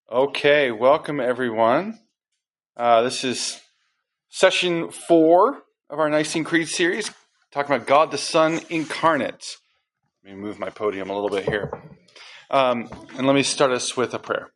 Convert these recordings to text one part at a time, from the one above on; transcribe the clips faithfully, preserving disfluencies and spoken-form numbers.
Okay, welcome everyone. Uh, this is session four of our Nicene Creed series, talking about God the Son incarnate. Let me move my podium a little bit here. Um, and let me start us with a prayer.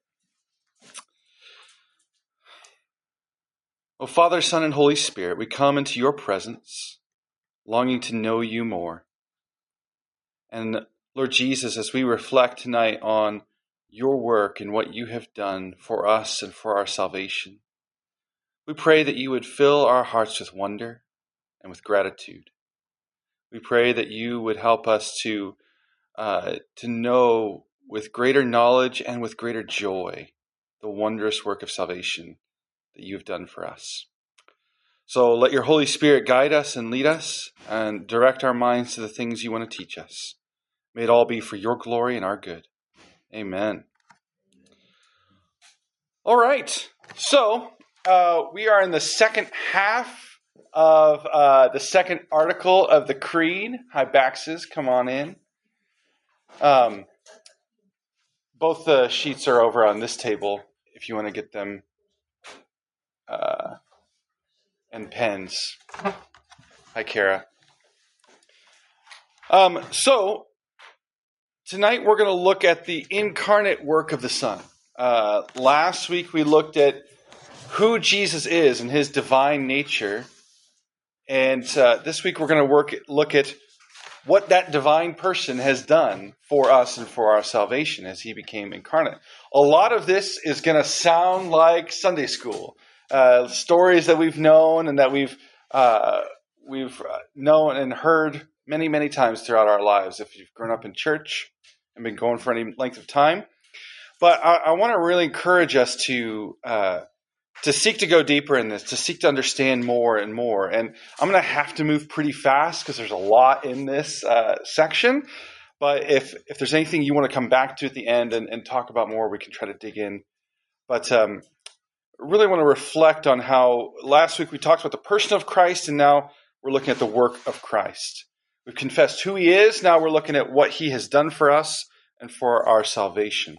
O Father, Son, and Holy Spirit, we come into your presence, longing to know you more. And Lord Jesus, as we reflect tonight on your work and what you have done for us and for our salvation, we pray that you would fill our hearts with wonder and with gratitude. We pray that you would help us to uh, to know with greater knowledge and with greater joy the wondrous work of salvation that you've done for us. So let your Holy Spirit guide us and lead us and direct our minds to the things you want to teach us. May it all be for your glory and our good. Amen. All right. So uh, we are in the second half of uh, the second article of the Creed. Hi, Baxes, come on in. Um, both the sheets are over on this table if you want to get them, uh, and pens. Hi, Kara. Um, so tonight we're going to look at the incarnate work of the Son. Uh, last week we looked at who Jesus is and his divine nature. And uh, this week we're going to work look at what that divine person has done for us and for our salvation as he became incarnate. A lot of this is going to sound like Sunday school. Uh, stories that we've known and that we've uh, we've known and heard many, many times throughout our lives if you've grown up in church and been going for any length of time. But I, I want to really encourage us to uh, to seek to go deeper in this, to seek to understand more and more. And I'm going to have to move pretty fast because there's a lot in this uh, section. But if if there's anything you want to come back to at the end and, and talk about more, we can try to dig in. But um, I really want to reflect on how last week we talked about the person of Christ, and now we're looking at the work of Christ. We've confessed who he is. Now we're looking at what he has done for us and for our salvation.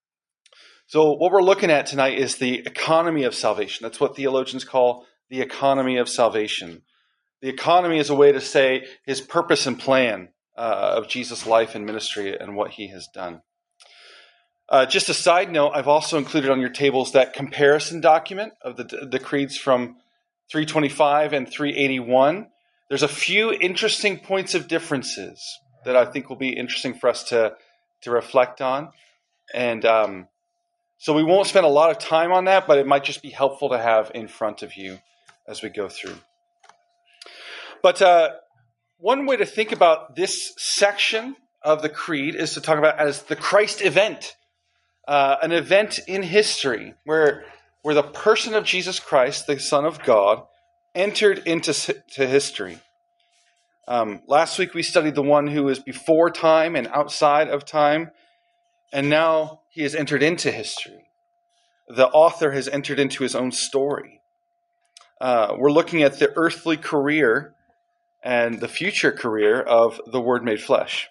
So what we're looking at tonight is the economy of salvation. That's what theologians call the economy of salvation. The economy is a way to say his purpose and plan uh, of Jesus' life and ministry and what he has done. Uh, just a side note, I've also included on your tables that comparison document of the, the creeds from three twenty-five and three eighty-one. There's a few interesting points of differences that I think will be interesting for us to, to reflect on. And um, so we won't spend a lot of time on that, but it might just be helpful to have in front of you as we go through. But uh, one way to think about this section of the Creed is to talk about it as the Christ event. Uh, an event in history where, where the person of Jesus Christ, the Son of God, entered into to history. Um, last week we studied the one who is before time and outside of time, and now he has entered into history. The author has entered into his own story. Uh, we're looking at the earthly career and the future career of the Word made flesh.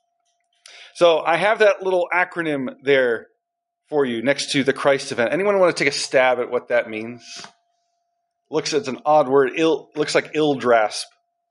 So I have that little acronym there for you next to the Christ event. Anyone want to take a stab at what that means? Looks it's an odd word. Ill, looks like ildrasp.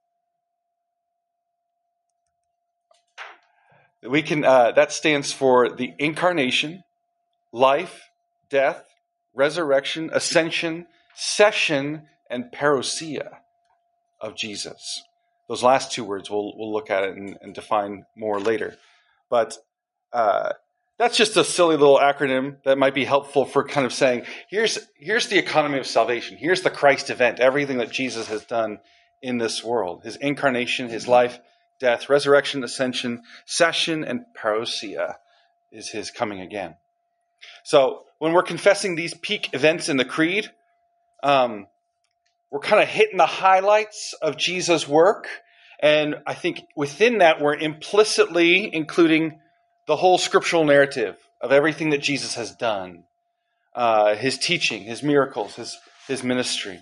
We can. Uh, that stands for the incarnation, life, death, resurrection, ascension, session, and parousia of Jesus. Those last two words we'll we'll look at it and, and define more later. But uh, that's just a silly little acronym that might be helpful for kind of saying, here's here's the economy of salvation. Here's the Christ event, everything that Jesus has done in this world. His incarnation, his life, death, resurrection, ascension, session, and parousia is his coming again. So when we're confessing these peak events in the Creed, um, we're kind of hitting the highlights of Jesus' work. And I think within that, we're implicitly including the whole scriptural narrative of everything that Jesus has done, uh, his teaching, his miracles, his, his ministry.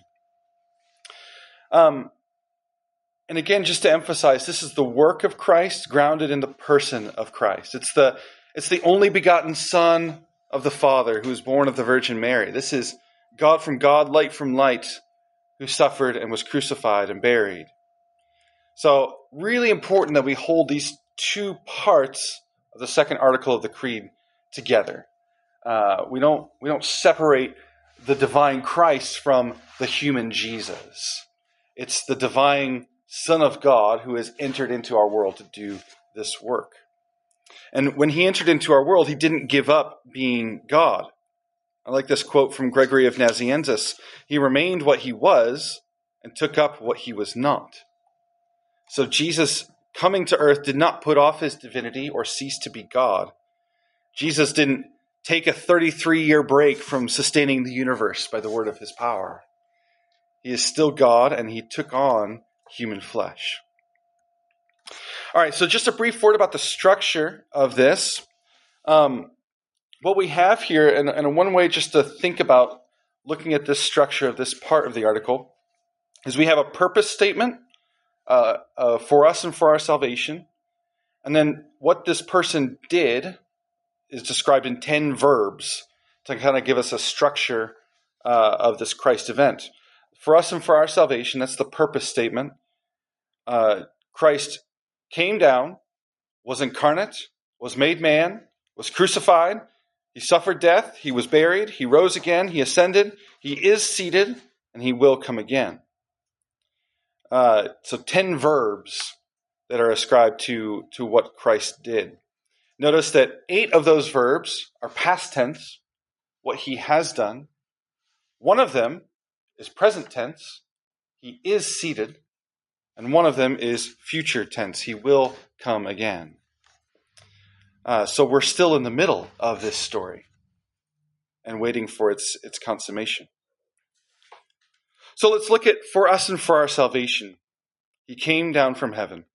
Um, and again, just to emphasize, this is the work of Christ grounded in the person of Christ. It's the, it's the only begotten Son of the Father, who was born of the Virgin Mary. This is God from God, light from light, who suffered and was crucified and buried. So, really important that we hold these two parts of the second article of the Creed together. Uh, we don't we don't separate the divine Christ from the human Jesus. It's the divine Son of God who has entered into our world to do this work. And when he entered into our world, he didn't give up being God. I like this quote from Gregory of Nazianzus. He remained what he was and took up what he was not. So Jesus coming to earth did not put off his divinity or cease to be God. Jesus didn't take a thirty-three-year break from sustaining the universe by the word of his power. He is still God, and he took on human flesh. All right, so just a brief word about the structure of this. Um, what we have here, and, and one way just to think about looking at this structure of this part of the article, is we have a purpose statement uh, uh, for us and for our salvation. And then what this person did is described in ten verbs to kind of give us a structure uh, of this Christ event. For us and for our salvation, that's the purpose statement. Uh, Christ came down, was incarnate, was made man, was crucified, he suffered death, he was buried, he rose again, he ascended, he is seated, and he will come again. Uh, so ten verbs that are ascribed to, to what Christ did. Notice that eight of those verbs are past tense, what he has done. One of them is present tense, he is seated. And one of them is future tense. He will come again. Uh, so we're still in the middle of this story and waiting for its, its consummation. So let's look at for us and for our salvation. He came down from heaven.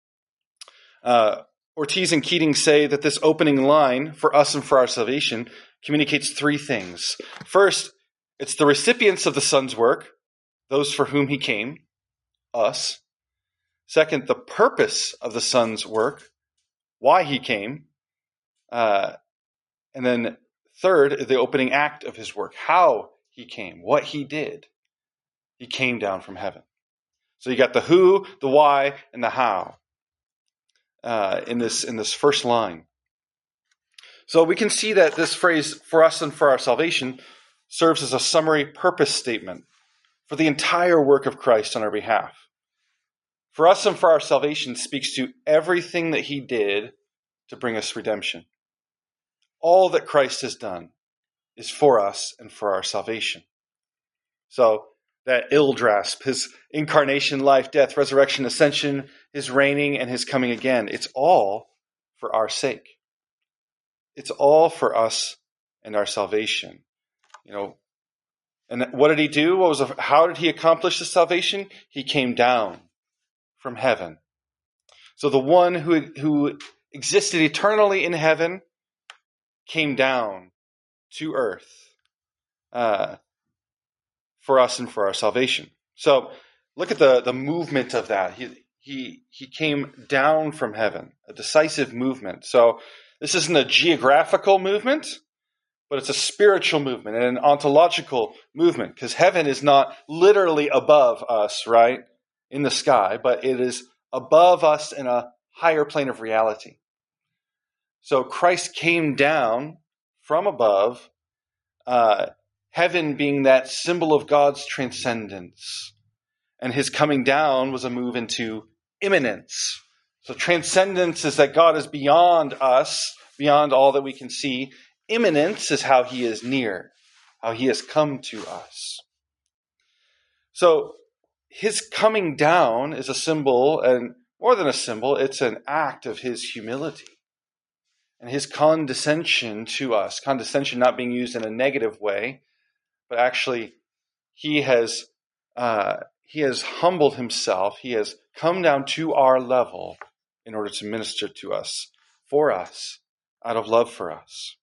Uh, Ortiz and Keating say that this opening line, for us and for our salvation, communicates three things. First, it's the recipients of the Son's work, those for whom he came, us. Second, the purpose of the Son's work, why he came. Uh, and then third, the opening act of his work, how he came, what he did. He came down from heaven. So you got the who, the why, and the how uh, in this in this first line. So we can see that this phrase, for us and for our salvation, serves as a summary purpose statement for the entire work of Christ on our behalf. For us and for our salvation speaks to everything that he did to bring us redemption. All that Christ has done is for us and for our salvation. So that Ildrasp, his incarnation, life, death, resurrection, ascension, his reigning, and his coming again, it's all for our sake. It's all for us and our salvation. You know, and what did he do? What was? How did he accomplish the salvation? He came down from heaven. So the one who, who existed eternally in heaven came down to earth uh, for us and for our salvation. So look at the, the movement of that. He, he, he came down from heaven, a decisive movement. So this isn't a geographical movement, but it's a spiritual movement and an ontological movement, because heaven is not literally above us, right? In the sky, but it is above us in a higher plane of reality. So Christ came down from above, uh, heaven being that symbol of God's transcendence. And his coming down was a move into immanence. So transcendence is that God is beyond us, beyond all that we can see. Immanence is how he is near, how he has come to us. So his coming down is a symbol, and more than a symbol, it's an act of his humility and his condescension to us. Condescension not being used in a negative way, but actually he has uh, he has humbled himself. He has come down to our level in order to minister to us, for us, out of love for us.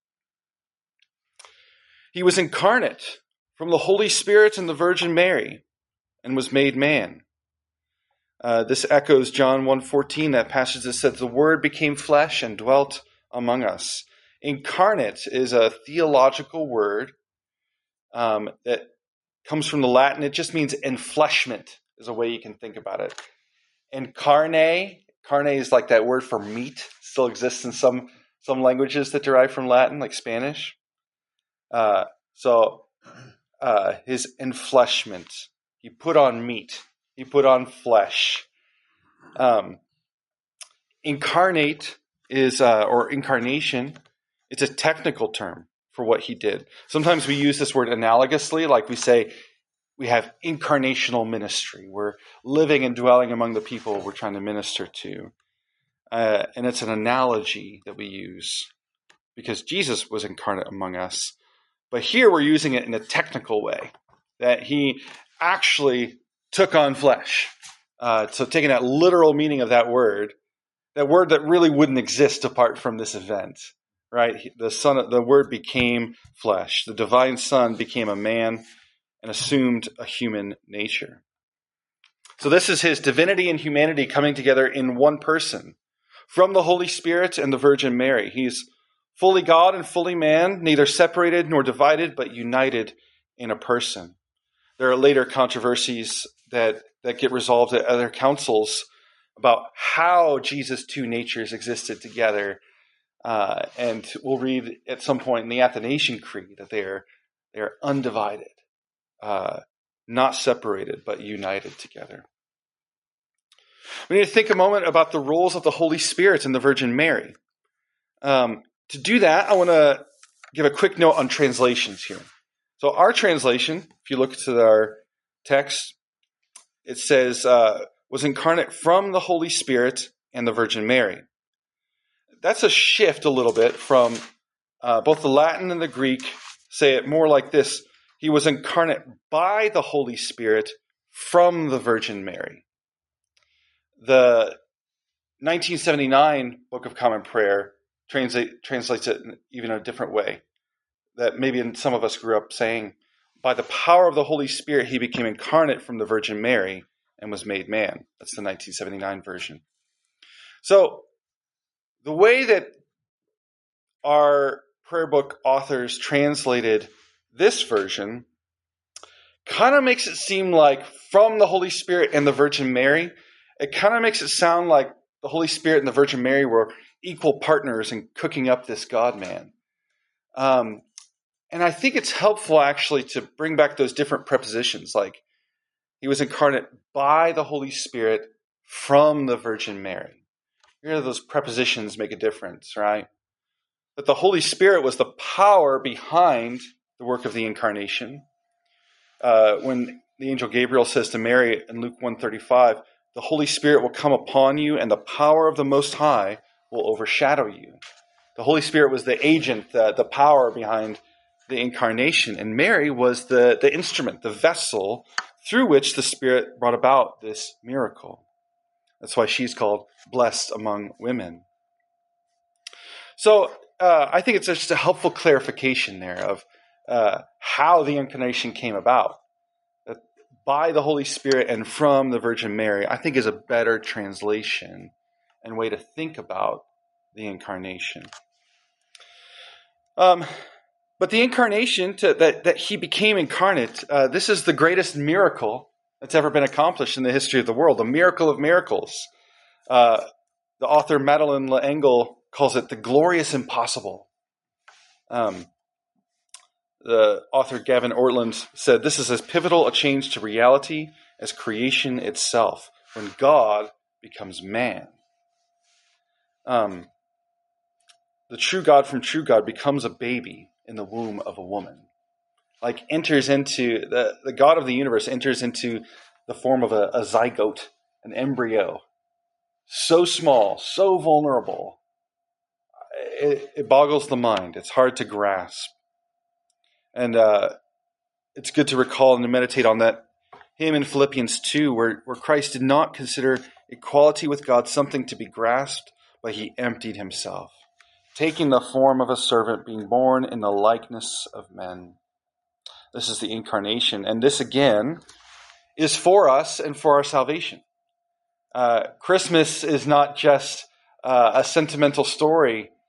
He was incarnate from the Holy Spirit and the Virgin Mary, and was made man. Uh, this echoes John one fourteen, that passage that says, the Word became flesh and dwelt among us. Incarnate is a theological word um, that comes from the Latin. It just means enfleshment is a way you can think about it. Incarne, carne is like that word for meat, still exists in some, some languages that derive from Latin, like Spanish. Uh, so uh, his enfleshment, he put on meat, he put on flesh. Um, incarnate is, uh, or incarnation, it's a technical term for what he did. Sometimes we use this word analogously, like we say, we have incarnational ministry. We're living and dwelling among the people we're trying to minister to. Uh, and it's an analogy that we use because Jesus was incarnate among us. But here we're using it in a technical way, that he actually took on flesh. Uh, so taking that literal meaning of that word, that word that really wouldn't exist apart from this event, right? The son, the word became flesh. The divine Son became a man and assumed a human nature. So this is his divinity and humanity coming together in one person. From the Holy Spirit and the Virgin Mary. He's fully God and fully man, neither separated nor divided, but united in a person. There are later controversies that, that get resolved at other councils about how Jesus' two natures existed together. Uh, and we'll read at some point in the Athanasian Creed that they are, they are undivided. Uh, not separated, but united together. We need to think a moment about the roles of the Holy Spirit and the Virgin Mary. Um, to do that, I want to give a quick note on translations here. So our translation, if you look to our text, it says, uh, was incarnate from the Holy Spirit and the Virgin Mary. That's a shift a little bit from uh, both the Latin and the Greek say it more like this. He was incarnate by the Holy Spirit from the Virgin Mary. The nineteen seventy-nine Book of Common Prayer translate, translates it in even a different way. That maybe some of us grew up saying, by the power of the Holy Spirit, he became incarnate from the Virgin Mary and was made man. That's the nineteen seventy-nine version. So the way that our prayer book authors translated this version kind of makes it seem like from the Holy Spirit and the Virgin Mary, it kind of makes it sound like the Holy Spirit and the Virgin Mary were equal partners in cooking up this God-man. Um, and I think it's helpful actually to bring back those different prepositions, like he was incarnate by the Holy Spirit from the Virgin Mary. Here, those prepositions make a difference, right? That the Holy Spirit was the power behind the work of the incarnation. Uh, when the angel Gabriel says to Mary in Luke one thirty-five, the Holy Spirit will come upon you and the power of the Most High will overshadow you. The Holy Spirit was the agent, the, the power behind the incarnation. And Mary was the, the instrument, the vessel through which the Spirit brought about this miracle. That's why she's called blessed among women. So uh, I think it's just a helpful clarification there of uh, how the incarnation came about. That by the Holy Spirit and from the Virgin Mary, I think is a better translation and way to think about the incarnation. Um, but the incarnation, to, that, that he became incarnate, uh, this is the greatest miracle that's ever been accomplished in the history of the world, a miracle of miracles. Uh, the author Madeleine L'Engle calls it the glorious impossible. Um, the author Gavin Ortland said, this is as pivotal a change to reality as creation itself, when God becomes man. Um, the true God from true God becomes a baby in the womb of a woman. Like enters into, the, the God of the universe enters into the form of a, a zygote, an embryo. So small, so vulnerable. It, it boggles the mind. It's hard to grasp. And uh, it's good to recall and to meditate on that hymn in Philippians two, where, where Christ did not consider equality with God something to be grasped, but he emptied himself, taking the form of a servant, being born in the likeness of men. This is the incarnation. And this, again, is for us and for our salvation. Uh, Christmas is not just uh, a sentimental story,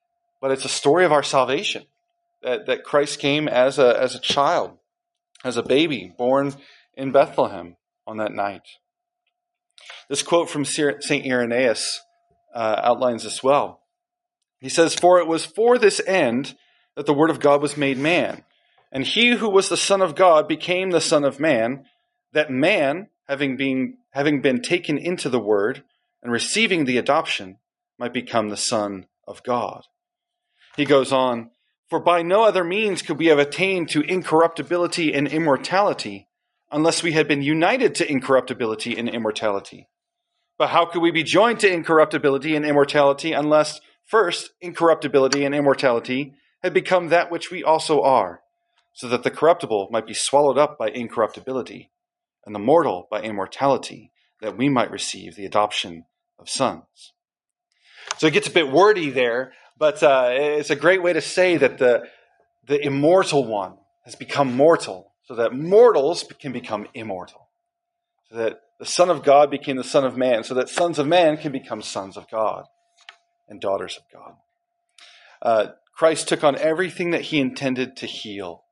but it's a story of our salvation, that, that Christ came as a, as a child, as a baby born in Bethlehem on that night. This quote from Saint Irenaeus uh, outlines this well. He says, "For it was for this end that the Word of God was made man, and he who was the Son of God became the Son of Man, that man, having been, having been taken into the Word and receiving the adoption, might become the Son of God." He goes on, "For by no other means could we have attained to incorruptibility and immortality, unless we had been united to incorruptibility and immortality. But how could we be joined to incorruptibility and immortality unless, first, incorruptibility and immortality had become that which we also are, so that the corruptible might be swallowed up by incorruptibility, and the mortal by immortality, that we might receive the adoption of sons." So it gets a bit wordy there, but uh, it's a great way to say that the, the immortal one has become mortal, so that mortals can become immortal. So that the Son of God became the Son of Man, so that sons of man can become sons of God and daughters of God. Uh, Christ took on everything that he intended to heal.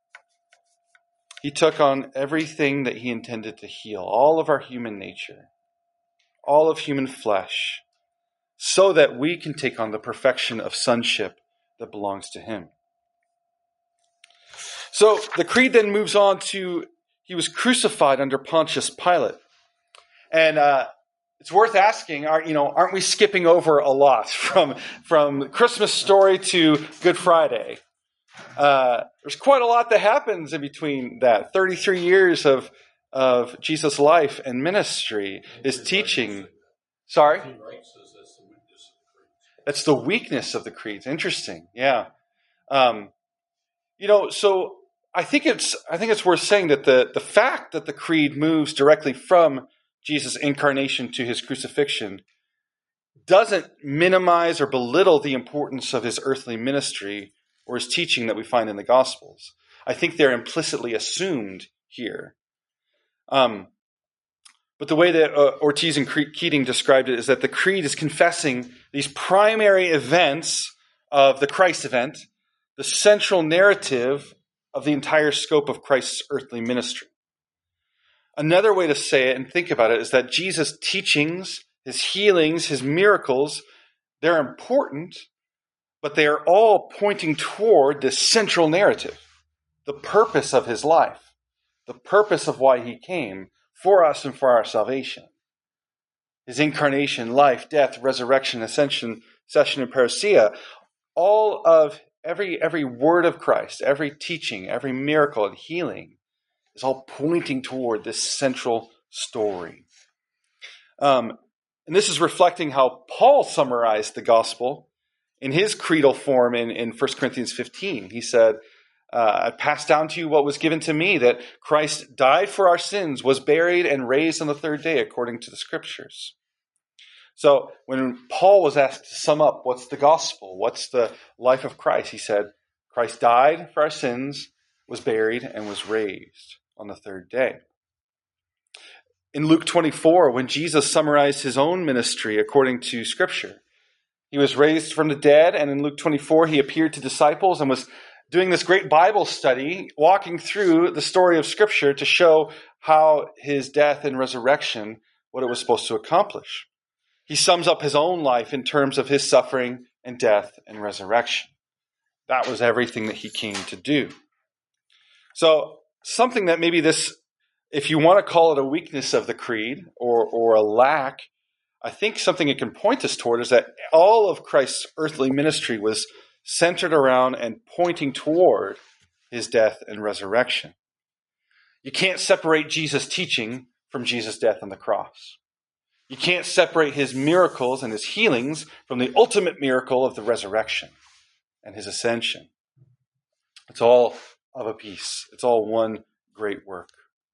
He took on everything that he intended to heal, all of our human nature, all of human flesh, so that we can take on the perfection of sonship that belongs to him. So the creed then moves on to, he was crucified under Pontius Pilate. And uh, it's worth asking, are, you know, aren't we skipping over a lot from, from Christmas story to Good Friday? Uh, there's quite a lot that happens in between that. thirty-three years of, of Jesus' life and ministry, his teaching. Sorry? That's the weakness of the creeds. Interesting. Yeah. Um, you know, so I think it's I think it's worth saying that the, the fact that the creed moves directly from Jesus' incarnation to his crucifixion doesn't minimize or belittle the importance of his earthly ministry or his teaching that we find in the Gospels. I think they're implicitly assumed here. Um, but the way that uh, Ortiz and Keating described it is that the creed is confessing these primary events of the Christ event, the central narrative of the entire scope of Christ's earthly ministry. Another way to say it and think about it is that Jesus' teachings, his healings, his miracles, they're important, but they are all pointing toward this central narrative, the purpose of his life, the purpose of why he came for us and for our salvation. His incarnation, life, death, resurrection, ascension, session, and parousia, all of every, every word of Christ, every teaching, every miracle and healing is all pointing toward this central story. Um, and this is reflecting how Paul summarized the gospel in his creedal form in, in First Corinthians fifteen. He said, uh, I passed down to you what was given to me, that Christ died for our sins, was buried, and raised on the third day according to the Scriptures. So when Paul was asked to sum up what's the gospel, what's the life of Christ, he said, Christ died for our sins, was buried, and was raised on the third day. In Luke twenty-four, when Jesus summarized his own ministry according to Scripture, he was raised from the dead, and in Luke twenty-four, he appeared to disciples and was doing this great Bible study, walking through the story of Scripture to show how his death and resurrection, what it was supposed to accomplish. He sums up his own life in terms of his suffering and death and resurrection. That was everything that he came to do. So, something that maybe this, if you want to call it a weakness of the creed or, or a lack, I think something it can point us toward is that all of Christ's earthly ministry was centered around and pointing toward his death and resurrection. You can't separate Jesus' teaching from Jesus' death on the cross. You can't separate his miracles and his healings from the ultimate miracle of the resurrection and his ascension. It's all of a piece. It's all one great work.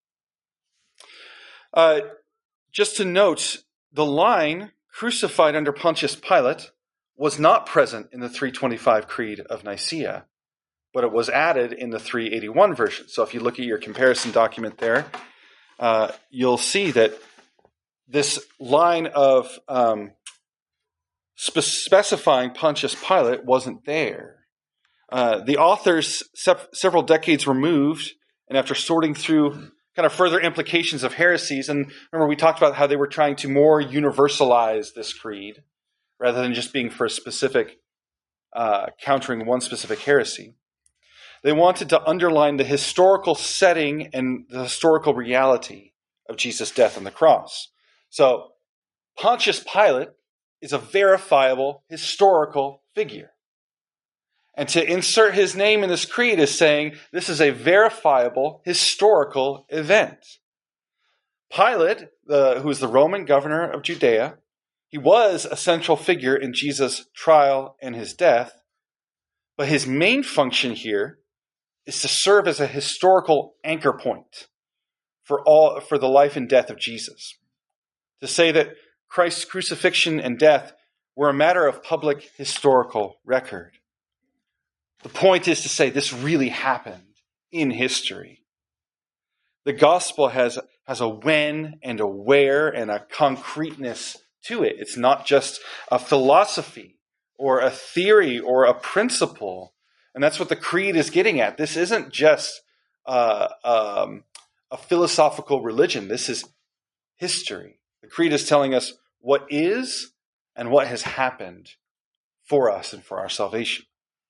Uh, just to note, the line crucified under Pontius Pilate was not present in the three twenty-five Creed of Nicaea, but it was added in the three eighty-one version. So if you look at your comparison document there, uh, you'll see that this line of um, spe- specifying Pontius Pilate wasn't there. Uh, the authors, se- several decades removed, and after sorting through kind of further implications of heresies, and remember we talked about how they were trying to more universalize this creed, rather than just being for a specific, uh, countering one specific heresy. They wanted to underline the historical setting and the historical reality of Jesus' death on the cross. So Pontius Pilate is a verifiable historical figure. And to insert his name in this creed is saying this is a verifiable historical event. Pilate, the, who was the Roman governor of Judea, he was a central figure in Jesus' trial and his death, but his main function here is to serve as a historical anchor point for all for the life and death of Jesus. To say that Christ's crucifixion and death were a matter of public historical record. The point is to say this really happened in history. The gospel has, has a when and a where and a concreteness to it. It's not just a philosophy or a theory or a principle. And that's what the creed is getting at. This isn't just uh, um, a philosophical religion. This is history. The creed is telling us what is and what has happened for us and for our salvation.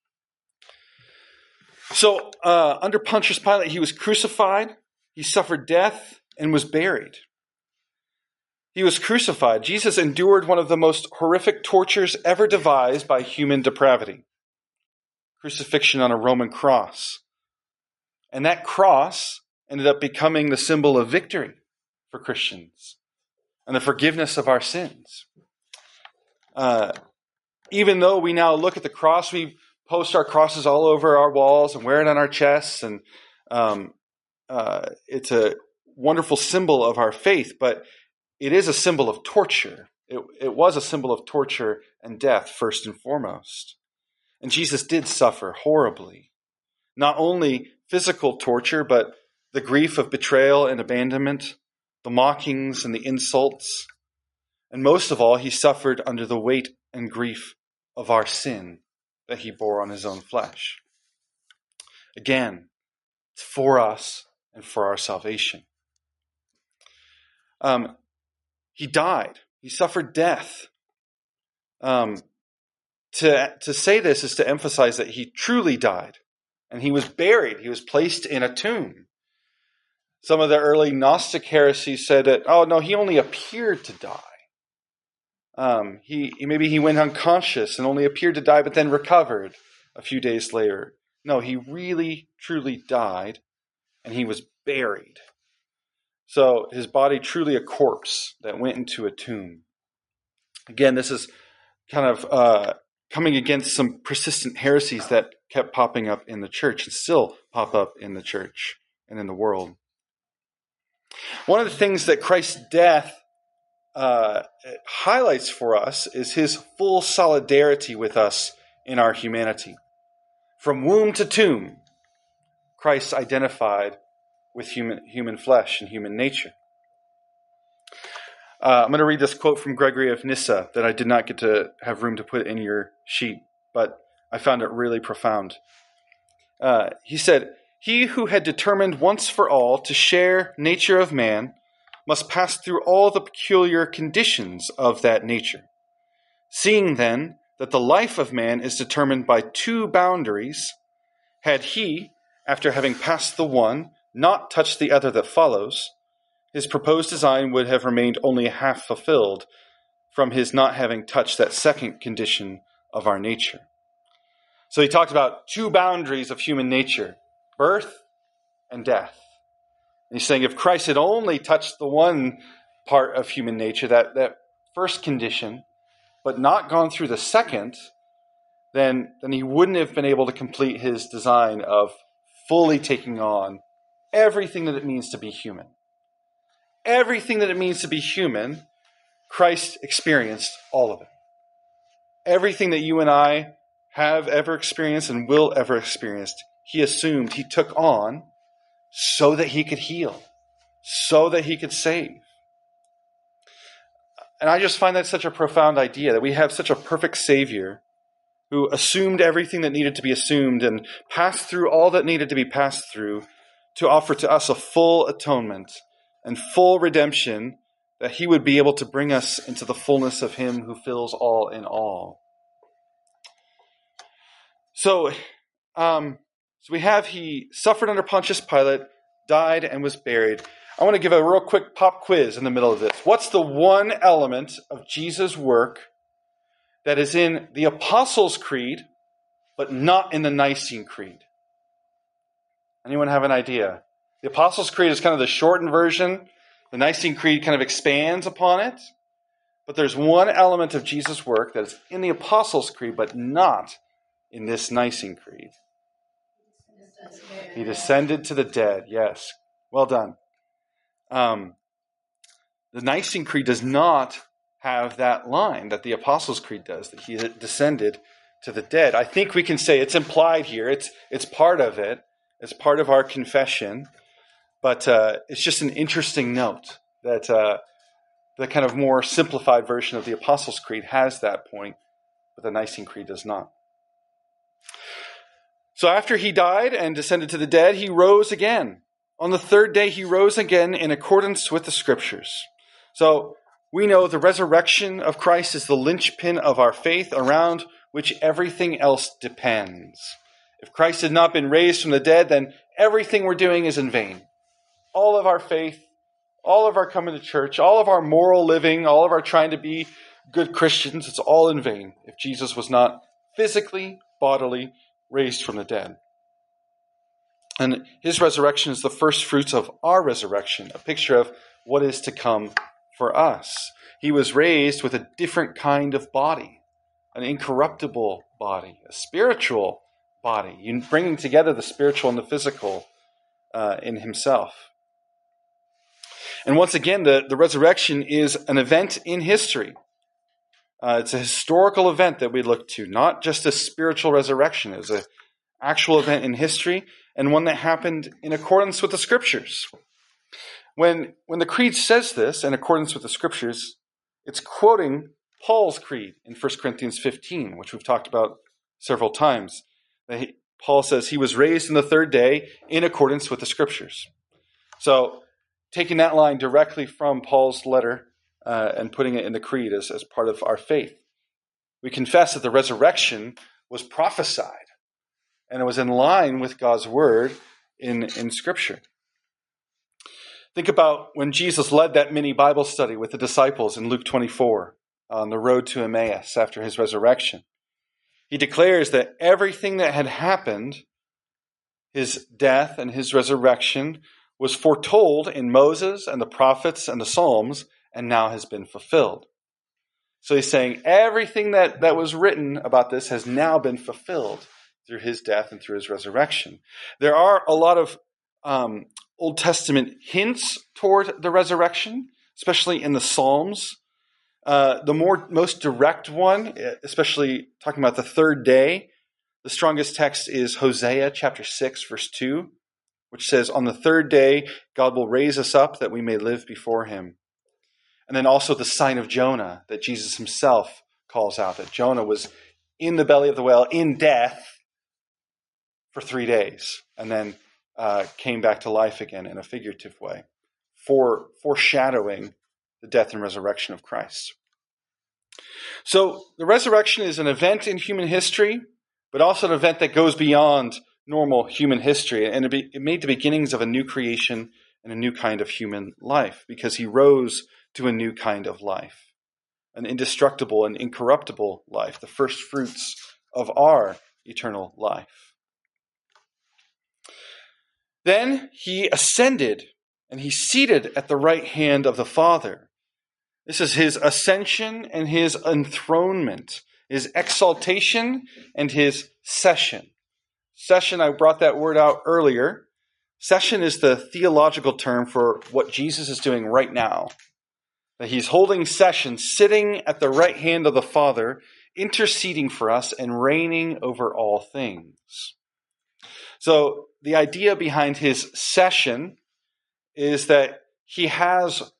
So uh, under Pontius Pilate, he was crucified, he suffered death, and was buried. He was crucified. Jesus endured one of the most horrific tortures ever devised by human depravity. Crucifixion on a Roman cross. And that cross ended up becoming the symbol of victory for Christians and the forgiveness of our sins. Uh, even though we now look at the cross, we post our crosses all over our walls and wear it on our chests, and um, uh, it's a wonderful symbol of our faith, but it is a symbol of torture. It, it was a symbol of torture and death, first and foremost. And Jesus did suffer horribly. Not only physical torture, but the grief of betrayal and abandonment, the mockings and the insults. And most of all, he suffered under the weight and grief of our sin that he bore on his own flesh. Again, it's for us and for our salvation. Um, he died. He suffered death. Um, to, to say this is to emphasize that he truly died. And he was buried. He was placed in a tomb. Some of the early Gnostic heresies said that, oh no, he only appeared to die. Um, he maybe he went unconscious and only appeared to die, but then recovered a few days later. No, he really, truly died, and he was buried. So his body truly a corpse that went into a tomb. Again, this is kind of uh, coming against some persistent heresies that kept popping up in the church and still pop up in the church and in the world. One of the things that Christ's death uh, highlights for us is his full solidarity with us in our humanity. From womb to tomb, Christ identified with human, human flesh and human nature. Uh, I'm going to read this quote from Gregory of Nyssa that I did not get to have room to put in your sheet, but I found it really profound. Uh, he said, "He who had determined once for all to share nature of man must pass through all the peculiar conditions of that nature. Seeing then that the life of man is determined by two boundaries, had he, after having passed the one, not touched the other that follows, his proposed design would have remained only half fulfilled from his not having touched that second condition of our nature." So he talked about two boundaries of human nature, birth and death. And he's saying if Christ had only touched the one part of human nature, that, that first condition, but not gone through the second, then, then he wouldn't have been able to complete his design of fully taking on everything that it means to be human. Everything that it means to be human, Christ experienced all of it. Everything that you and I have ever experienced and will ever experience, he assumed, he took on so that he could heal, so that he could save. and I just find that such a profound idea, that we have such a perfect Savior who assumed everything that needed to be assumed and passed through all that needed to be passed through to offer to us a full atonement and full redemption, that he would be able to bring us into the fullness of him who fills all in all. So, um, so we have he suffered under Pontius Pilate, died, and was buried. I want to give a real quick pop quiz in the middle of this. What's the one element of Jesus' work that is in the Apostles' Creed, but not in the Nicene Creed? Anyone have an idea? The Apostles' Creed is kind of the shortened version. The Nicene Creed kind of expands upon it. But there's one element of Jesus' work that is in the Apostles' Creed, but not in this Nicene Creed. He descended to the dead. Yes. Well done. Um, the Nicene Creed does not have that line that the Apostles' Creed does, that he descended to the dead. I think we can say it's implied here. It's it's part of it. It's part of our confession. But uh, it's just an interesting note that uh, the kind of more simplified version of the Apostles' Creed has that point, but the Nicene Creed does not. So after he died and descended to the dead, he rose again. On the third day, he rose again in accordance with the Scriptures. So we know the resurrection of Christ is the linchpin of our faith, around which everything else depends. If Christ had not been raised from the dead, then everything we're doing is in vain. All of our faith, all of our coming to church, all of our moral living, all of our trying to be good Christians, it's all in vain if Jesus was not physically, bodily raised from the dead. And his resurrection is the first fruits of our resurrection, a picture of what is to come for us. He was raised with a different kind of body, an incorruptible body, a spiritual body, bringing together the spiritual and the physical uh, in himself. And once again, the, the resurrection is an event in history. Uh, it's a historical event that we look to, not just a spiritual resurrection. It's an actual event in history, and one that happened in accordance with the Scriptures. When, when the Creed says this, in accordance with the Scriptures, it's quoting Paul's Creed in First Corinthians fifteen, which we've talked about several times. He, Paul says he was raised in the third day in accordance with the Scriptures. So, taking that line directly from Paul's letter uh, and putting it in the Creed as, as part of our faith, we confess that the resurrection was prophesied, and it was in line with God's word in, in Scripture. Think about when Jesus led that mini Bible study with the disciples in Luke twenty-four on the road to Emmaus after his resurrection. He declares that everything that had happened, his death and his resurrection, was foretold in Moses and the prophets and the Psalms, and now has been fulfilled. So he's saying everything that, that was written about this has now been fulfilled through his death and through his resurrection. There are a lot of um, Old Testament hints toward the resurrection, especially in the Psalms. Uh, the more most direct one, especially talking about the third day, the strongest text is Hosea chapter six, verse two, which says, "On the third day, God will raise us up that we may live before him." And then also the sign of Jonah that Jesus himself calls out, that Jonah was in the belly of the whale in death for three days and then uh, came back to life again in a figurative way, for, foreshadowing the death and resurrection of Christ. So the resurrection is an event in human history, but also an event that goes beyond normal human history. And it, be, it made the beginnings of a new creation and a new kind of human life, because he rose to a new kind of life, an indestructible and incorruptible life, the first fruits of our eternal life. Then he ascended, and he's seated at the right hand of the Father. This is his ascension and his enthronement, his exaltation and his session. Session, I brought that word out earlier. Session is the theological term for what Jesus is doing right now. That he's holding session, sitting at the right hand of the Father, interceding for us and reigning over all things. So the idea behind his session is that he has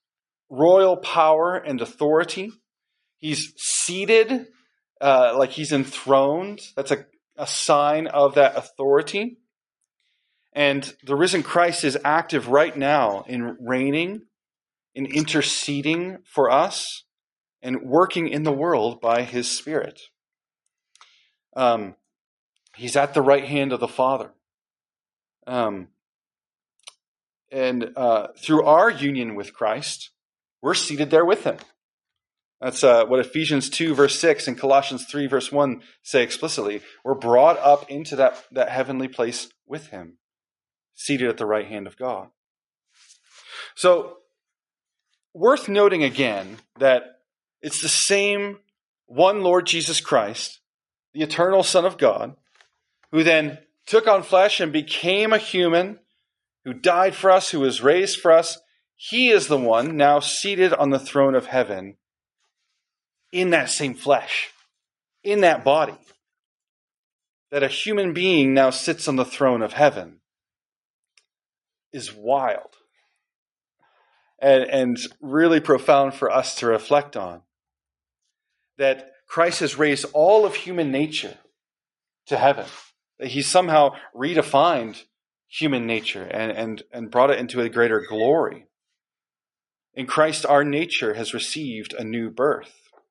royal power and authority. He's seated, uh, like he's enthroned. That's a, a sign of that authority. And the risen Christ is active right now in reigning, in interceding for us, and working in the world by his Spirit. Um, he's at the right hand of the Father. Um, and uh, through our union with Christ, we're seated there with him. That's uh, what Ephesians two, verse six, and Colossians three, verse one say explicitly. We're brought up into that, that heavenly place with him, seated at the right hand of God. So, worth noting again that it's the same one Lord Jesus Christ, the eternal Son of God, who then took on flesh and became a human, who died for us, who was raised for us. He is the one now seated on the throne of heaven in that same flesh, in that body. That a human being now sits on the throne of heaven is wild and, and really profound for us to reflect on. That Christ has raised all of human nature to heaven. That he somehow redefined human nature and, and, and brought it into a greater glory. In Christ, our nature has received a new birth.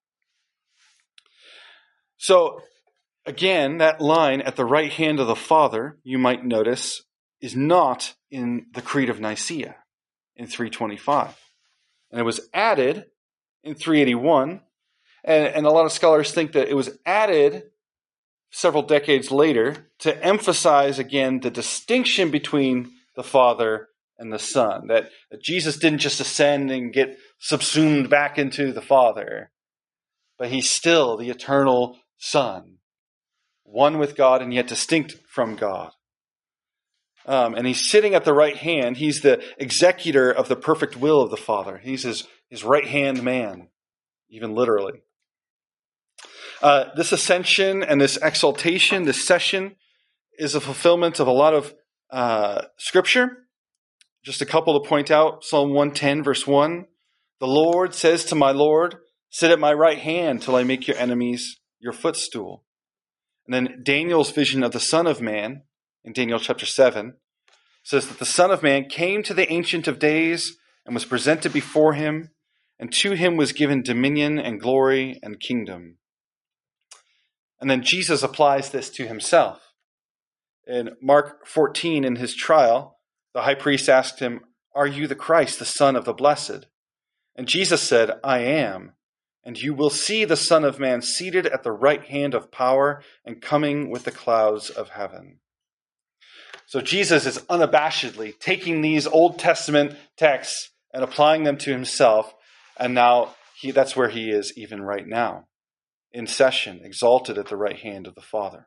So, again, that line at the right hand of the Father, you might notice, is not in the Creed of Nicaea in three twenty-five. And it was added in three eighty-one. And, and a lot of scholars think that it was added several decades later to emphasize again the distinction between the Father and the Son. That, that Jesus didn't just ascend and get subsumed back into the Father, but he's still the eternal Son, one with God and yet distinct from God. Um, and he's sitting at the right hand. He's the executor of the perfect will of the Father. He's his, his right hand man, even literally. Uh, this ascension and this exaltation, this session, is a fulfillment of a lot of uh, scripture. Just a couple to point out. Psalm one ten, verse one. The Lord says to my Lord, sit at my right hand till I make your enemies your footstool. And then Daniel's vision of the Son of Man, in Daniel chapter seven, says that the Son of Man came to the Ancient of Days and was presented before him, and to him was given dominion and glory and kingdom. And then Jesus applies this to himself. In Mark fourteen, in his trial, the high priest asked him, are you the Christ, the Son of the Blessed? And Jesus said, I am. And you will see the Son of Man seated at the right hand of power and coming with the clouds of heaven. So Jesus is unabashedly taking these Old Testament texts and applying them to himself. And now he, that's where he is even right now, in session, exalted at the right hand of the Father.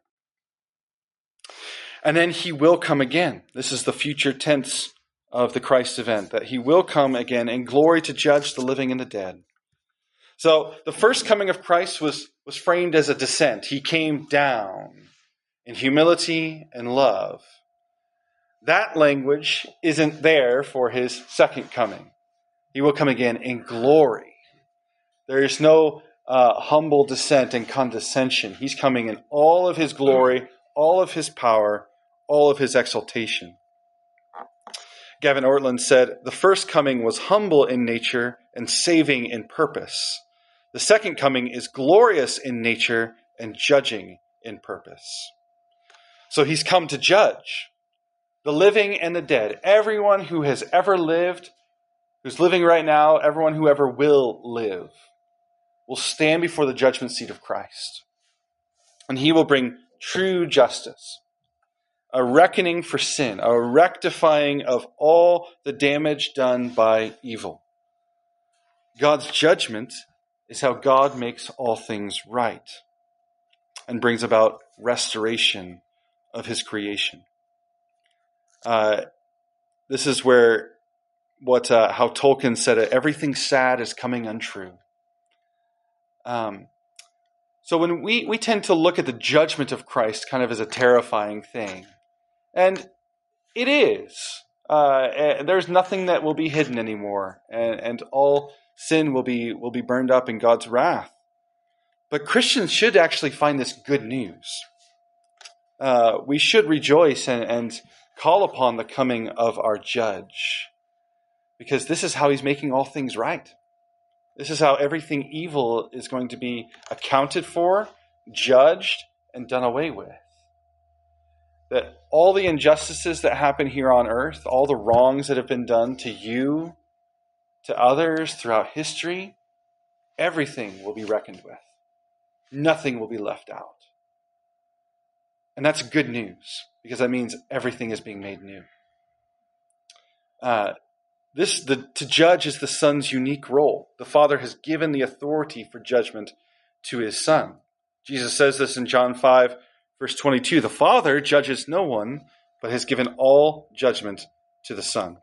And then he will come again. This is the future tense of the Christ event, that he will come again in glory to judge the living and the dead. So the first coming of Christ was, was framed as a descent. He came down in humility and love. That language isn't there for his second coming. He will come again in glory. There is no uh, humble descent and condescension. He's coming in all of his glory, all of his power, all of his exaltation. Gavin Ortland said, the first coming was humble in nature and saving in purpose. The second coming is glorious in nature and judging in purpose. So he's come to judge the living and the dead. Everyone who has ever lived, who's living right now, everyone who ever will live, will stand before the judgment seat of Christ. And he will bring true justice, a reckoning for sin, a rectifying of all the damage done by evil. God's judgment is how God makes all things right and brings about restoration of his creation. Uh, this is where what uh, how Tolkien said it, everything sad is coming untrue. Um, so when we, we tend to look at the judgment of Christ kind of as a terrifying thing, and it is. Uh, there's nothing that will be hidden anymore, and, and all sin will be will be burned up in God's wrath. But Christians should actually find this good news. Uh, we should rejoice and, and call upon the coming of our judge, because this is how he's making all things right. This is how everything evil is going to be accounted for, judged, and done away with. That all the injustices that happen here on earth, all the wrongs that have been done to you, to others throughout history, everything will be reckoned with. Nothing will be left out. And that's good news, because that means everything is being made new. Uh, this the to judge is the Son's unique role. The Father has given the authority for judgment to his Son. Jesus says this in John five, verse twenty-two. The Father judges no one, but has given all judgment to the Son.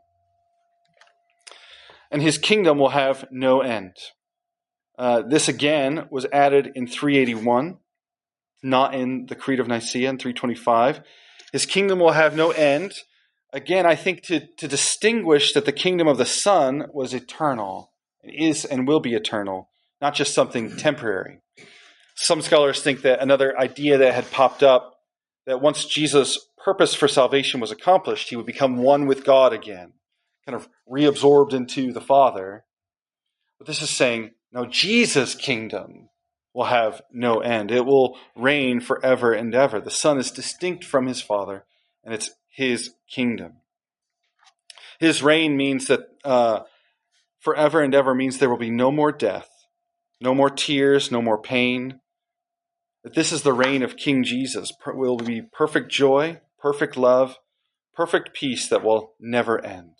And his kingdom will have no end. Uh, this again was added in three eighty-one, not in the Creed of Nicaea in three twenty-five. His kingdom will have no end. Again, I think to, to distinguish that the kingdom of the Son was eternal, is and will be eternal, not just something temporary. Some scholars think that another idea that had popped up, that once Jesus' purpose for salvation was accomplished, he would become one with God again, kind of reabsorbed into the Father. But this is saying, no, Jesus' kingdom will have no end. It will reign forever and ever. The Son is distinct from his Father, and it's his kingdom. His reign means that uh, forever and ever means there will be no more death, no more tears, no more pain. That this is the reign of King Jesus. It will be perfect joy, perfect love, perfect peace that will never end.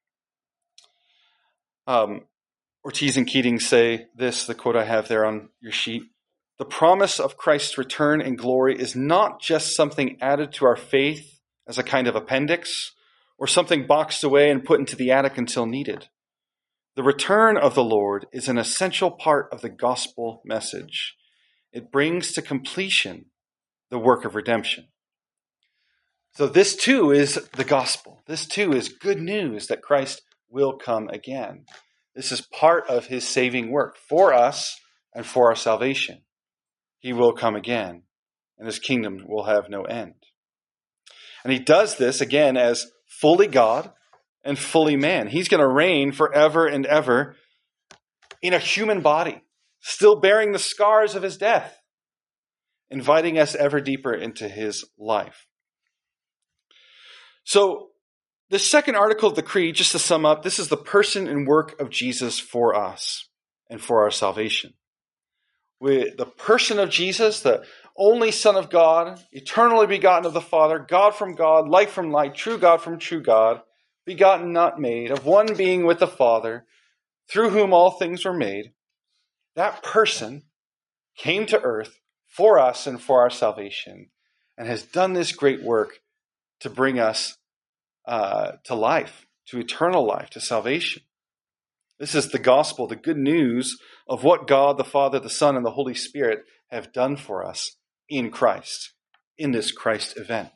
Um, Ortiz and Keating say this, the quote I have there on your sheet. The promise of Christ's return and glory is not just something added to our faith as a kind of appendix, or something boxed away and put into the attic until needed. The return of the Lord is an essential part of the gospel message. It brings to completion the work of redemption. So this too is the gospel. This too is good news that Christ will come again. This is part of his saving work for us and for our salvation. He will come again, and his kingdom will have no end. And he does this, again, as fully God and fully man. He's going to reign forever and ever in a human body, still bearing the scars of his death, inviting us ever deeper into his life. So, the second article of the Creed, just to sum up, this is the person and work of Jesus for us and for our salvation. With the person of Jesus, the only Son of God, eternally begotten of the Father, God from God, light from light, true God from true God, begotten, not made, of one being with the Father, through whom all things were made. That person came to earth for us and for our salvation, and has done this great work to bring us uh, to life, to eternal life, to salvation. This is the gospel, the good news of what God, the Father, the Son, and the Holy Spirit have done for us in Christ, in this Christ event.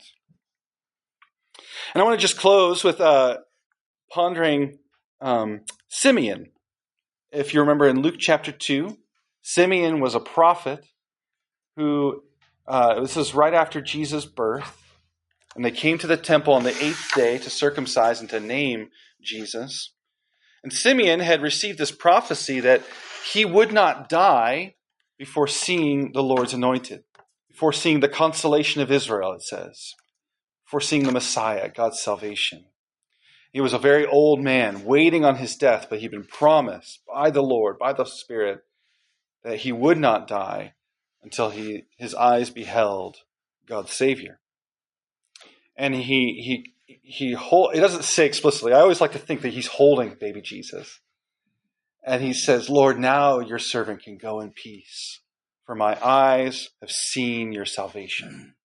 And I want to just close with uh, pondering um, Simeon. If you remember in Luke chapter two, Simeon was a prophet who, uh, this is right after Jesus' birth, and they came to the temple on the eighth day to circumcise and to name Jesus. And Simeon had received this prophecy that he would not die before seeing the Lord's anointed, before seeing the consolation of Israel, it says, before seeing the Messiah, God's salvation. He was a very old man waiting on his death, but he'd been promised by the Lord, by the Spirit, that he would not die until he his eyes beheld God's Savior. And he he he hold, it doesn't say explicitly. I always like to think that he's holding baby Jesus. And he says, Lord, now your servant can go in peace, for my eyes have seen your salvation.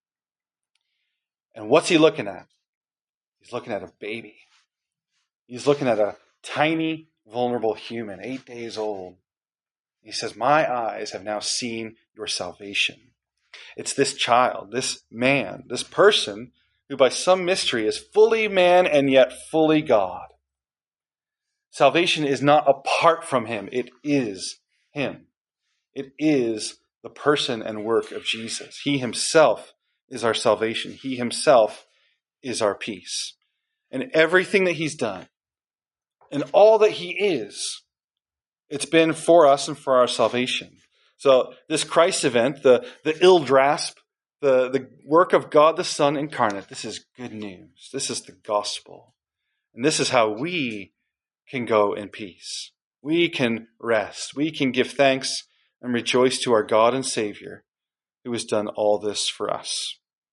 And what's he looking at? He's looking at a baby. He's looking at a tiny, vulnerable human, eight days old. He says, my eyes have now seen your salvation. It's this child, this man, this person who by some mystery is fully man and yet fully God. Salvation is not apart from him. It is him. It is the person and work of Jesus. He himself is our salvation. He himself is our peace. And everything that he's done and all that he is, it's been for us and for our salvation. So this Christ event, the, the Ildrasp, the, the work of God the Son incarnate, this is good news. This is the gospel. And this is how we can go in peace. We can rest. We can give thanks and rejoice to our God and Savior who has done all this for us.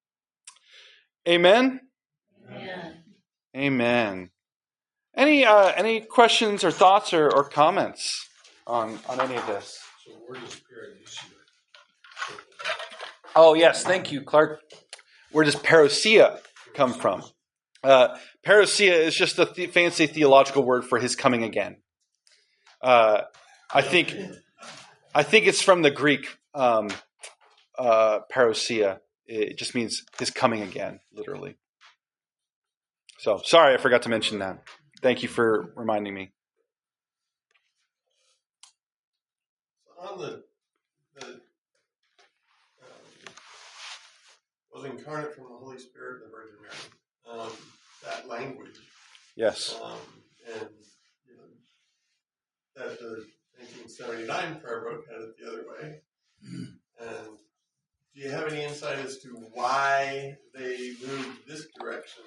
Amen? Amen. Amen. Any uh, any questions or thoughts or, or comments on, on any of this? So where does parousia? Oh, yes. Thank you, Clark. Where does parousia come from? Uh, parousia is just a th- fancy theological word for his coming again. Uh, I think I think it's from the Greek um, uh, parousia. It just means his coming again, literally. So, sorry, I forgot to mention that. Thank you for reminding me. On the, the um, was incarnate from the Holy Spirit and the Virgin Mary. Um, that language. Yes. Um, and you know, that the nineteen seventy-nine prayer book had it the other way. And do you have any insight as to why they moved this direction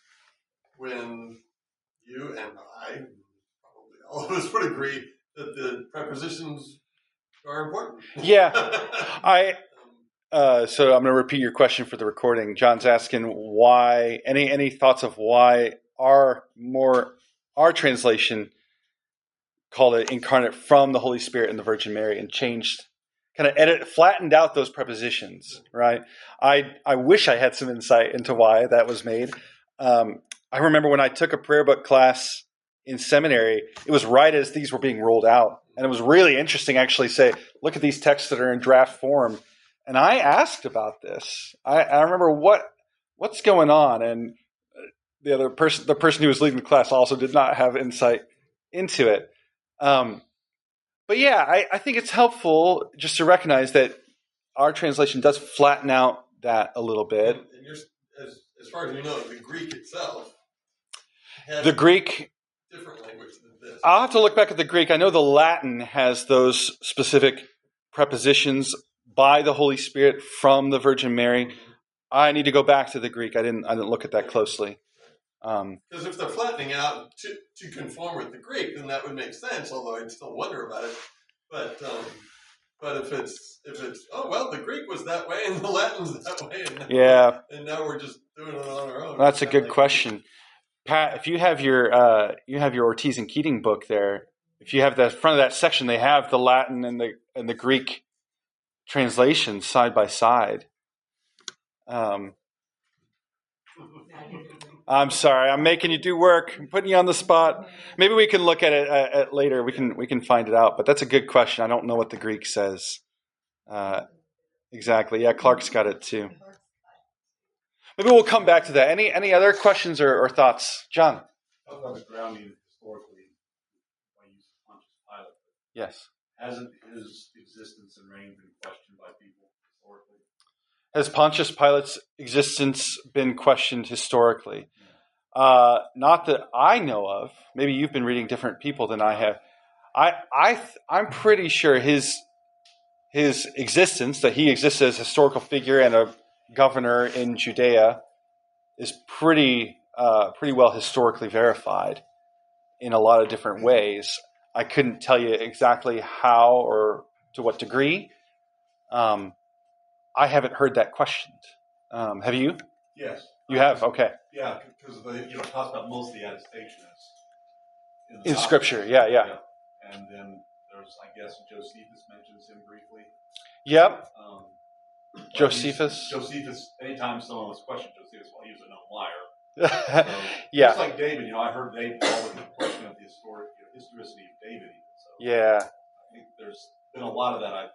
when you and I, probably all of us, would agree that the prepositions are important? Yeah. I. Uh, so I'm going to repeat your question for the recording. John's asking why. Any any thoughts of why our more our translation called it incarnate from the Holy Spirit and the Virgin Mary and changed, kind of edit, flattened out those prepositions, right? I I wish I had some insight into why that was made. Um, I remember when I took a prayer book class in seminary, it was right as these were being rolled out. And it was really interesting actually say, look at these texts that are in draft form. And I asked about this. I, I remember what what's going on. And the other person, the person who was leading the class also did not have insight into it. Um, but yeah, I, I think it's helpful just to recognize that our translation does flatten out that a little bit. And, and you're, as, as far as you know, the Greek itself has The Greek, different language than this. I'll have to look back at the Greek. I know the Latin has those specific prepositions by the Holy Spirit from the Virgin Mary. I need to go back to the Greek. I didn't I didn't look at that closely. Um, Because if they're flattening out to, to conform with the Greek, then that would make sense, although I'd still wonder about it. But um, but if it's if it's oh well, the Greek was that way and the Latin's that way, and now, yeah, and now we're just doing it on our own. that's a It's good like, question. Pat, if you have your uh, you have your Ortiz and Keating book there, if you have the front of that section, they have the Latin and the and the Greek translations side by side. Um, I'm sorry, I'm making you do work. I'm putting you on the spot. Maybe we can look at it uh, at later. We can we can find it out. But that's a good question. I don't know what the Greek says uh, exactly. Yeah, Clark's got it too. Maybe we'll come back to that. Any any other questions or, or thoughts, John? How about the grounding historically by use of Pontius Pilate? Yes. Hasn't his existence and reign been questioned by people historically? Has Pontius Pilate's existence been questioned historically? Uh, not that I know of. Maybe you've been reading different people than I have. I I I'm pretty sure his his existence, that he exists as a historical figure and a governor in Judea, is pretty uh, pretty well historically verified in a lot of different ways. I couldn't tell you exactly how or to what degree. Um, I haven't heard that questioned. Um, have you? Yes. You have? Okay. Yeah, because the you know it talks about most of the attestation in, the In Gospels. Scripture, yeah, yeah. And then there's, I guess, Josephus mentions him briefly. Yep. Um, Josephus. Josephus, anytime someone was questioned Josephus, well, he was a known liar. So, Yeah. Just like David, you know, I heard David call it the question of the historic, you know, historicity of David. Even. So Yeah. I think there's been a lot of that. I, you know, when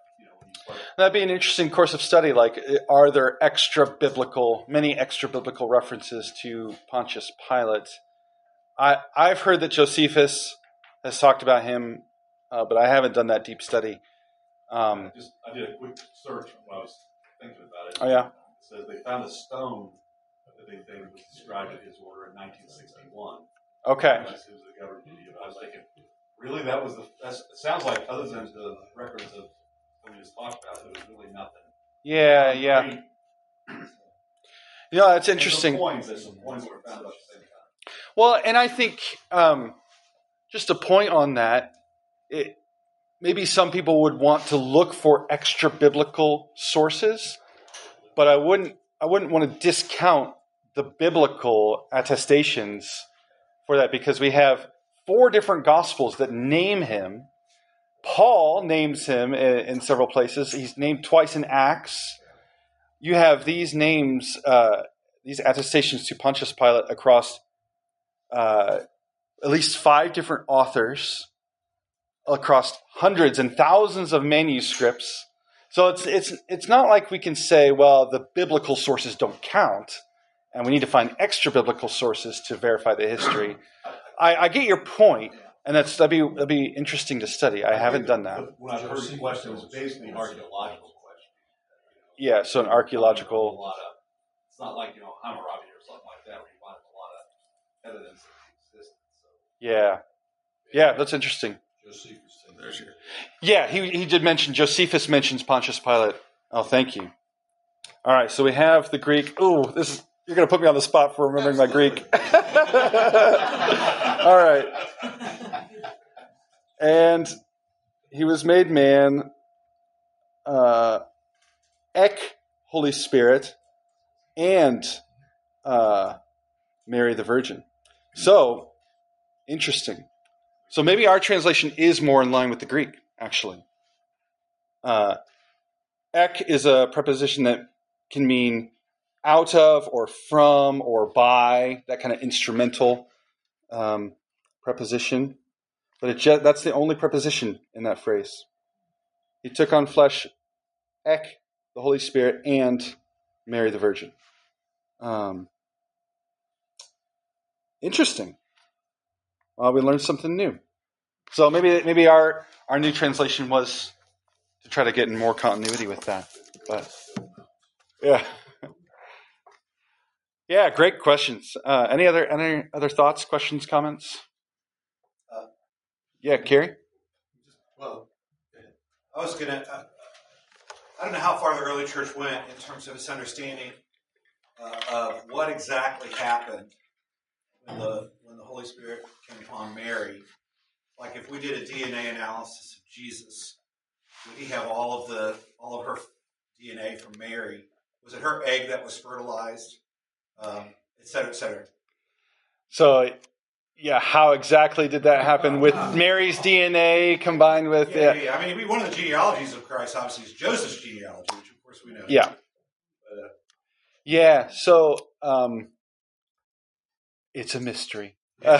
these questions. That'd be an interesting course of study. Like, are there extra biblical, many extra biblical references to Pontius Pilate? I, I've heard that Josephus has talked about him, uh, but I haven't done that deep study. Um, I just I did a quick search when I was thinking about it. Oh, yeah? It says they found a stone that they, they was described in his order in nineteen sixty-one. Okay. That's who's the governing deity. I was thinking, really, that was the. That's, it sounds like other than the records of what we just talked about, there was really nothing. Yeah, yeah. Great. You know, that's And interesting. Some coins, there's some coins that were found about the same time. Well, and I think um, just a point on that, it, maybe some people would want to look for extra biblical sources, but I wouldn't. I wouldn't want to discount the biblical attestations for that, because we have four different gospels that name him. Paul names him in, in several places. He's named twice in Acts. You have these names, uh, these attestations to Pontius Pilate across uh, at least five different authors, across hundreds and thousands of manuscripts. So it's it's it's not like we can say, well, the biblical sources don't count, and we need to find extra biblical sources to verify the history. I, I get your point, and that's that'd be that'd be interesting to study. I haven't done that. When I've heard the question, it was basically an archaeological question. Yeah, so an A archaeological. lot of, it's not like, you know, Hammurabi or something like that, where you find a lot of evidence of existence. So. Yeah, yeah, that's interesting. Josephus, there's your. Yeah, he he did mention, Josephus mentions Pontius Pilate. Oh, thank you. All right, so we have the Greek. Ooh, this is, you're going to put me on the spot for remembering my Greek. All right. And he was made man, uh, ek, Holy Spirit, and uh, Mary the Virgin. So, interesting. So maybe our translation is more in line with the Greek, actually. Uh, ek is a preposition that can mean out of or from or by, that kind of instrumental um, preposition. But it just, that's the only preposition in that phrase. He took on flesh, ek, the Holy Spirit, and Mary the Virgin. Um, interesting. Well, we learned something new. So maybe maybe our, our new translation was to try to get in more continuity with that. But yeah, yeah, great questions. Uh, any other any other thoughts, questions, comments? Uh, yeah, Carrie. Well, I was gonna. Uh, I don't know how far the early church went in terms of its understanding uh, of what exactly happened when the when the Holy Spirit came upon Mary. Like if we did a D N A analysis of Jesus, would he have all of the all of her D N A from Mary? Was it her egg that was fertilized, um, et cetera, et cetera? So, yeah, how exactly did that happen with Mary's D N A combined with? Yeah, Yeah, yeah. I mean, one of the genealogies of Christ obviously is Joseph's genealogy, which of course we know. yeah, But, uh, yeah. So, um, it's a mystery. uh,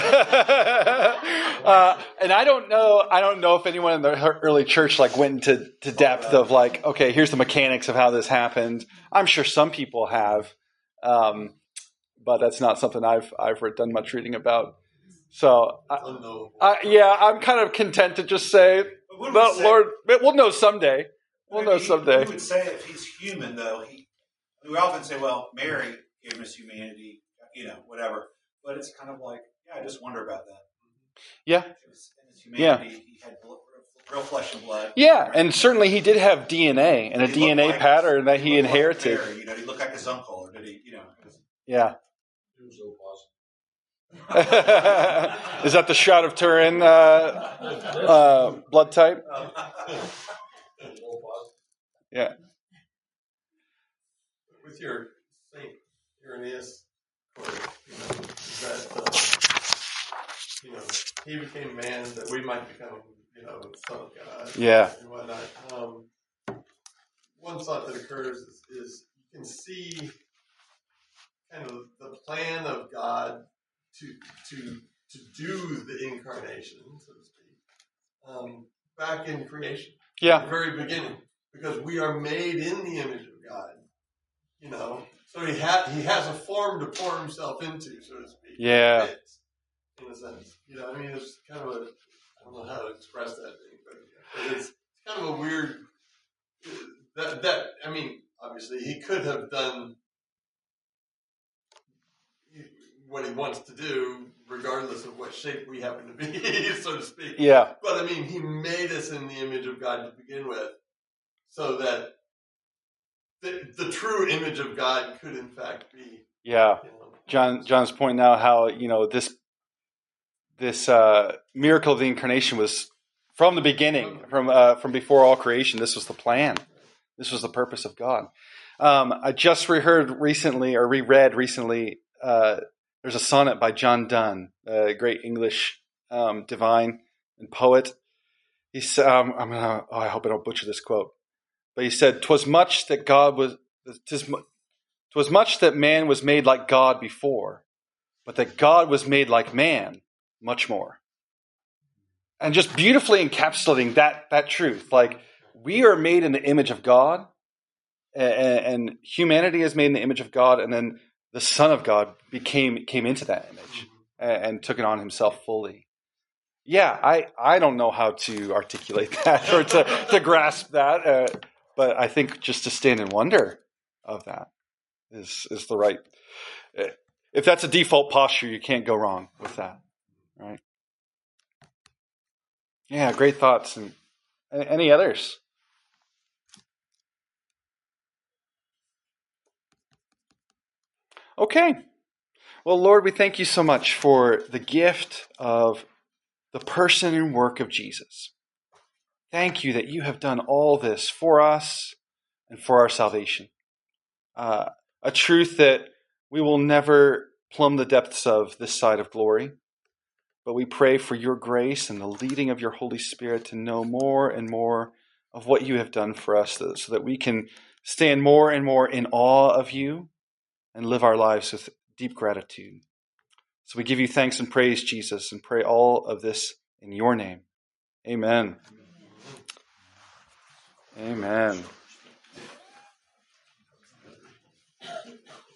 and I don't know. I don't know if anyone in the early church like went into to depth of like, okay, here's the mechanics of how this happened. I'm sure some people have, um, but that's not something I've I've done much reading about. So, I, I, yeah, I'm kind of content to just say, What the would we say- Lord, we'll know someday. We'll I know mean, someday. We would say if he's human, though, he. We often say, "Well, Mary gave him his humanity," you know, whatever. But it's kind of like, yeah, I just wonder about that. Yeah. In his humanity, he had real, real flesh and blood. Yeah, and certainly he did have D N A and a He D N A looked like- pattern that he looked like inherited. Mary, you know, he looked like his uncle, or did he? You know. Yeah. It was so possible. Is that the shroud of Turin uh, uh, blood type? It was all possible. Yeah. with your Saint Irenaeus quote, you know, that uh, you know he became man that we might become, you know, son of God, Yeah. and whatnot. Um, one thought that occurs is, is you can see kind of the plan of God to to to do the incarnation, so to speak, um, back in creation. Yeah. At the very beginning. because we are made in the image of God. You know, so he had he has a form to pour himself into, so to speak. Yeah. It fits, in a sense. You know, I mean, it's kind of a, I don't know how to express that thing, but, but it's kind of a weird, that, that, I mean, obviously he could have done what he wants to do, regardless of what shape we happen to be, so to speak. Yeah. But I mean, he made us in the image of God to begin with, so that the, the true image of God could in fact be. Yeah. You know, John John's pointing out how, you know, this this uh, miracle of the incarnation was from the beginning, from uh, from before all creation. This was the plan. This was the purpose of God. Um, I just reheard recently, or reread recently, uh, there's a sonnet by John Donne, a great English um, divine and poet. He said, um, I'm gonna, oh, I hope I don't butcher this quote, but he said, "'Twas much that God was, 'tis, 'twas much that man was made like God before, but that God was made like man much more." And just beautifully encapsulating that that truth, like we are made in the image of God, and, and humanity is made in the image of God, and then the Son of God became came into that image and, and took it on himself fully. Yeah, I, I don't know how to articulate that or to, to grasp that, uh, but I think just to stand in wonder of that is is the right. If that's a default posture, you can't go wrong with that, right? Yeah, great thoughts. And any others? Okay. Well, Lord, we thank you so much for the gift of the person and work of Jesus. Thank you that you have done all this for us and for our salvation. Uh, a truth that we will never plumb the depths of this side of glory. But we pray for your grace and the leading of your Holy Spirit to know more and more of what you have done for us, so that we can stand more and more in awe of you and live our lives with deep gratitude. So we give you thanks and praise, Jesus, and pray all of this in your name. Amen. Amen.